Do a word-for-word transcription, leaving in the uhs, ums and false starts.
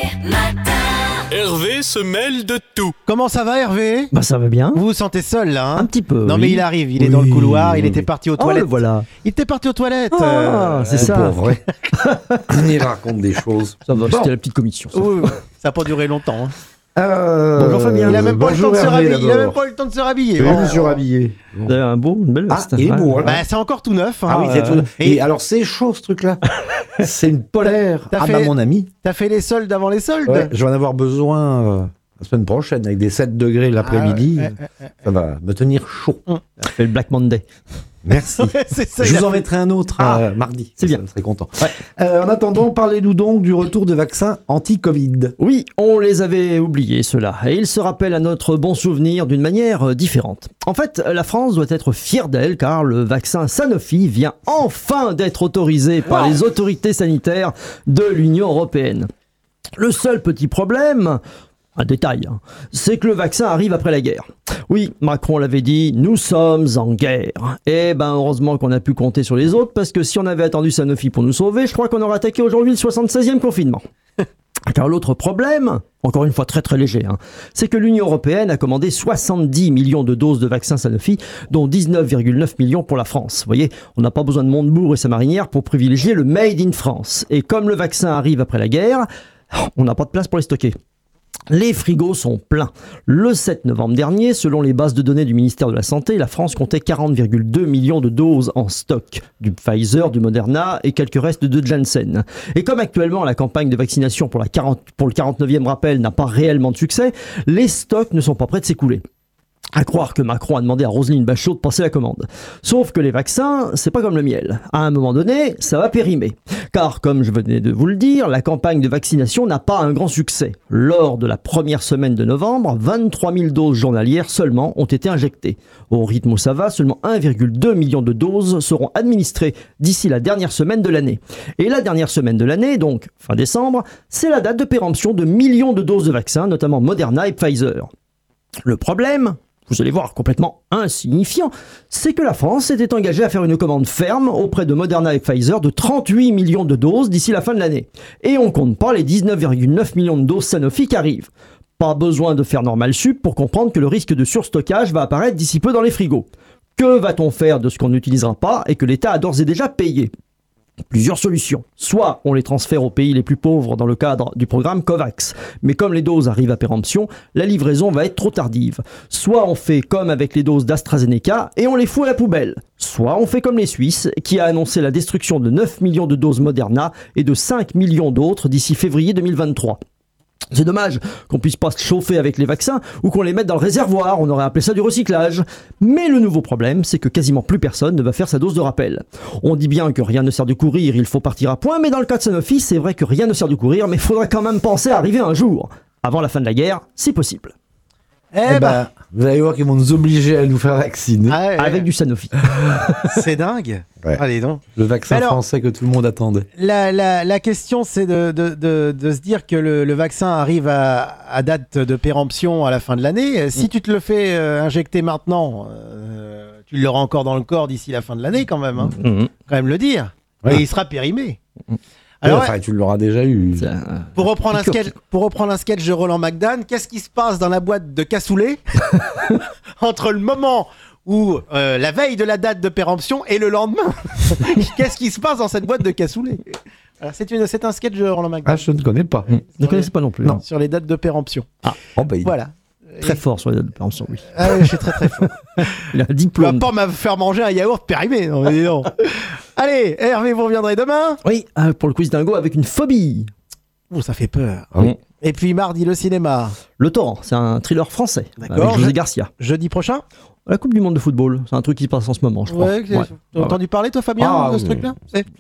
Matin. Hervé se mêle de tout. Comment ça va, Hervé? Bah ça va bien. Vous vous sentez seul là, hein? Un petit peu. Non oui. mais il arrive, il est Oui, dans le couloir, il oui, était oui. parti aux Oh, toilettes. le voilà. Il était parti aux toilettes. Ah, euh, c'est ça. Pour vrai. Il raconte des choses. Ça va, Bon. c'était la petite commission. Ça. oui, oui, ça n'a pas duré longtemps. hein. Euh, Bonjour, Fabien. Il a même pas le temps bonjour de se Hervé, rhabiller. Il a même d'abord. pas eu le temps de se rhabiller. Oui, Oh. je me suis rhabillé. Vous avez un beau, une belle Ah, veste. il est Ouais. beau. Hein. Bah, c'est encore tout neuf. hein. Ah oui, c'est euh, tout. et- Et alors, c'est chaud ce truc-là. C'est une polaire. T'as Ah fait- bah, mon ami. T'as fait les soldes avant les soldes? Ouais, je vais en avoir besoin euh, la semaine prochaine avec des sept degrés l'après-midi. Ah, ouais, ouais, ouais, Ça va me tenir chaud. Ça fait le Black Monday. Merci. ouais. C'est ça, Je il vous a en fait- mettrai un autre Ah, euh, mardi. c'est bien. Je serai content. Ouais. Euh, en attendant, parlez-nous donc du retour de vaccins anti-Covid. Oui, on les avait oubliés, ceux-là. Et ils se rappellent à notre bon souvenir d'une manière euh, différente. En fait, la France doit être fière d'elle car le vaccin Sanofi vient enfin d'être autorisé par les autorités sanitaires de l'Union européenne. Le seul petit problème, un détail, hein, c'est que le vaccin arrive après la guerre. Oui, Macron l'avait dit, nous sommes en guerre. Et ben heureusement qu'on a pu compter sur les autres, parce que si on avait attendu Sanofi pour nous sauver, je crois qu'on aurait attaqué aujourd'hui le soixante-seizième confinement. Car l'autre problème, encore une fois très très léger, hein, c'est que l'Union européenne a commandé soixante-dix millions de doses de vaccins Sanofi, dont dix-neuf virgule neuf millions pour la France. Vous voyez, on n'a pas besoin de Montebourg et sa marinière pour privilégier le Made in France. Et comme le vaccin arrive après la guerre, on n'a pas de place pour les stocker. Les frigos sont pleins. Le sept novembre dernier, selon les bases de données du ministère de la Santé, la France comptait quarante virgule deux millions de doses en stock, du Pfizer, du Moderna et quelques restes de Janssen. Et comme actuellement la campagne de vaccination pour, la quarante, pour le quarante-neuvième rappel n'a pas réellement de succès, les stocks ne sont pas prêts de s'écouler. À croire que Macron a demandé à Roselyne Bachelot de passer la commande. Sauf que les vaccins, c'est pas comme le miel. À un moment donné, ça va périmer. Car, comme je venais de vous le dire, la campagne de vaccination n'a pas un grand succès. Lors de la première semaine de novembre, vingt-trois mille doses journalières seulement ont été injectées. Au rythme où ça va, seulement un virgule deux million de doses seront administrées d'ici la dernière semaine de l'année. Et la dernière semaine de l'année, donc fin décembre, c'est la date de péremption de millions de doses de vaccins, notamment Moderna et Pfizer. Le problème, vous allez voir, complètement insignifiant, c'est que la France s'était engagée à faire une commande ferme auprès de Moderna et Pfizer de trente-huit millions de doses d'ici la fin de l'année. Et on compte pas les dix-neuf virgule neuf millions de doses Sanofi qui arrivent. Pas besoin de faire normal sup pour comprendre que le risque de surstockage va apparaître d'ici peu dans les frigos. Que va-t-on faire de ce qu'on n'utilisera pas et que l'État a d'ores et déjà payé ? Plusieurs solutions. Soit on les transfère aux pays les plus pauvres dans le cadre du programme COVAX, mais comme les doses arrivent à péremption, la livraison va être trop tardive. Soit on fait comme avec les doses d'AstraZeneca et on les fout à la poubelle. Soit on fait comme les Suisses, qui a annoncé la destruction de neuf millions de doses Moderna et de cinq millions d'autres d'ici février deux mille vingt-trois. C'est dommage qu'on puisse pas se chauffer avec les vaccins ou qu'on les mette dans le réservoir, on aurait appelé ça du recyclage. Mais le nouveau problème, c'est que quasiment plus personne ne va faire sa dose de rappel. On dit bien que rien ne sert de courir, il faut partir à point, mais dans le cas de Sanofi, c'est vrai que rien ne sert de courir, mais il faudrait quand même penser à arriver un jour, avant la fin de la guerre, si possible. Eh Eh ben, ben, vous allez voir qu'ils vont nous obliger à nous faire vacciner. ah ouais, Avec du Sanofi. c'est dingue. Ouais. Allez donc. Le vaccin Alors- français que tout le monde attendait. La, la, la question, c'est de, de, de, de se dire que le, le vaccin arrive à, à date de péremption à la fin de l'année. Si tu te le fais euh, injecter maintenant, euh, tu l'auras encore dans le corps d'ici la fin de l'année quand même. Hein. Mmh. Quand même le dire. Ouais. Et il sera périmé. Alors, Alors, enfin, tu l'auras déjà eu. C'est un- pour reprendre, un piqûre, sketch, pour reprendre un sketch de Roland McDan, qu'est-ce qui se passe dans la boîte de cassoulet entre le moment où euh, la veille de la date de péremption et le lendemain? Qu'est-ce qui se passe dans cette boîte de cassoulet? Voilà, c'est, une, c'est un sketch de Roland McDan Ah, je ne connais pas. Mmh. Ne connaissez pas non plus. Non. hein. sur les dates de péremption. Oh, bah, il- Voilà. Très Et- fort sur les dates de péremption, oui. Ah oui, je suis très très fort. Il a un Tu vas diplôme. pas me faire manger un yaourt périmé, non, mais dis donc. Allez, Hervé, vous reviendrez demain. Oui, euh, pour le quiz dingo avec une phobie. Oh, ça fait peur. Ah oui. Et puis mardi, le cinéma. Le Torrent, c'est un thriller français. D'accord. Avec José Je- Garcia. Jeudi prochain. La Coupe du Monde de football, c'est un truc qui se passe en ce moment, je crois. Ouais, Ouais. t'as entendu parler, toi, Fabien, Ah, de ce oui. truc-là? C'est-